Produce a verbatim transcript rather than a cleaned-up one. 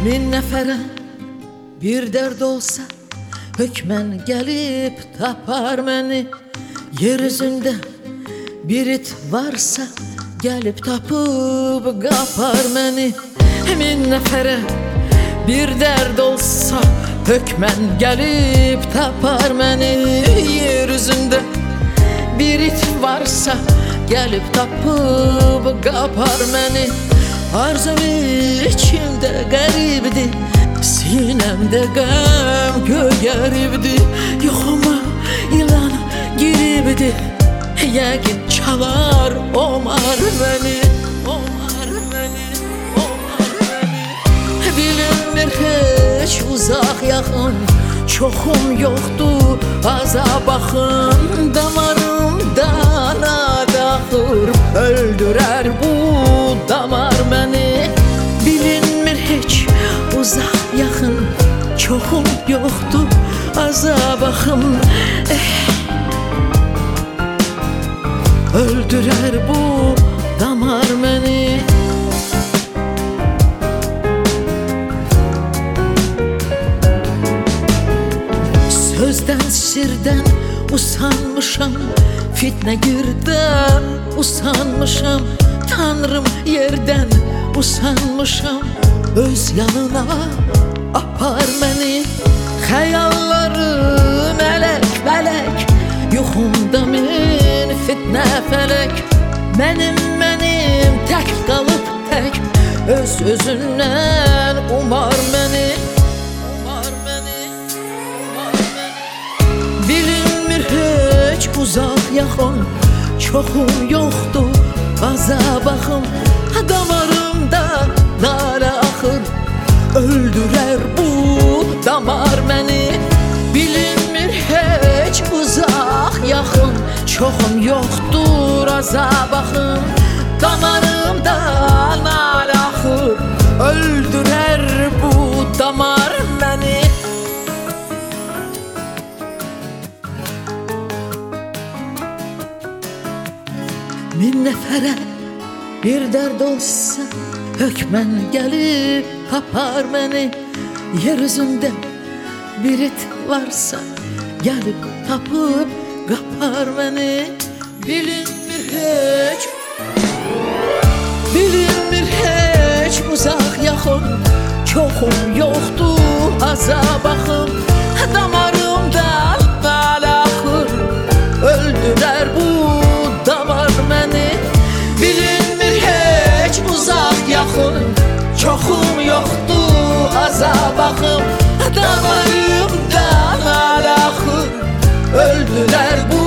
Min nəfərə bir dərd olsa hökmən gəlib tapar məni. Yer üzündə bir it varsa gəlib tapıb qapar məni. Min nəfərə bir dərd olsa hökmən gəlib tapar məni. Yer üzündə bir it varsa gəlib tapıb qapar məni. Arzum içimdə qəribdir, sinəmdə qəm göyəribdir. Yoxuma ilan giribdir, yəqin çalar omar məni, omar məni, omar məni. Bilinmir heç uzaq yaxın, çoxum yoxdur azab axın. Damarımdan ad axır, öldürər bu damar məni. Bilinmir heç uzaq yaxın, çoxum yoxdur azab axın. Eh, öldürər bu damar məni. Sözdən, sirdən usanmışam, fitnə girdən usanmışam. Tanrım yerdən usanmışam, öz yanına apar məni. Xəyallarım mələk, mələk, yuxumda min fitnə fələk. Mənim, mənim tək qalıb tək, öz özündən umar məni, umar məni, umar məni. Bilinmir heç uzaq yaxın, çoxum yoxdur azab axım. Damarımda nara axır, öldürər bu damar məni. Bilinmir heç uzaq yaxın, çoxum yoxdur azab axım. Damarımda nara axır, öldürər bu damar məni. Min nəfərə bir dərd olsa hökmən gəlib tapar məni. Yer üzündə bir it varsa gəlib tapıb qapar məni. Bilinmir heç, bilinmir heç uzaq yaxın, çoxum yoxdur azab axım. Damarımdan nal axır, öldürər bu damar məni. Bilinmir heç uzaq yaxın, çoxum yoxdur azab axım. Damarımdan nal axır, öldürər bu